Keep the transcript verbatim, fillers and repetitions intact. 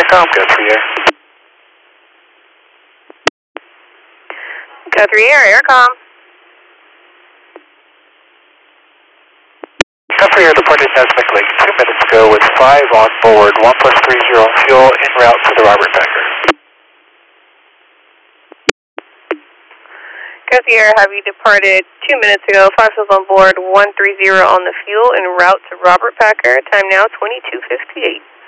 Aircom, go three Air. Go three Air, Aircom. Go three Air departed Nesmic Lake two minutes ago with five on board, one plus three zero fuel en route to the Robert Packer. Go three Air, have you departed two minutes ago, five souls on board, one three zero on the fuel en route to Robert Packer, time now twenty-two fifty-eight.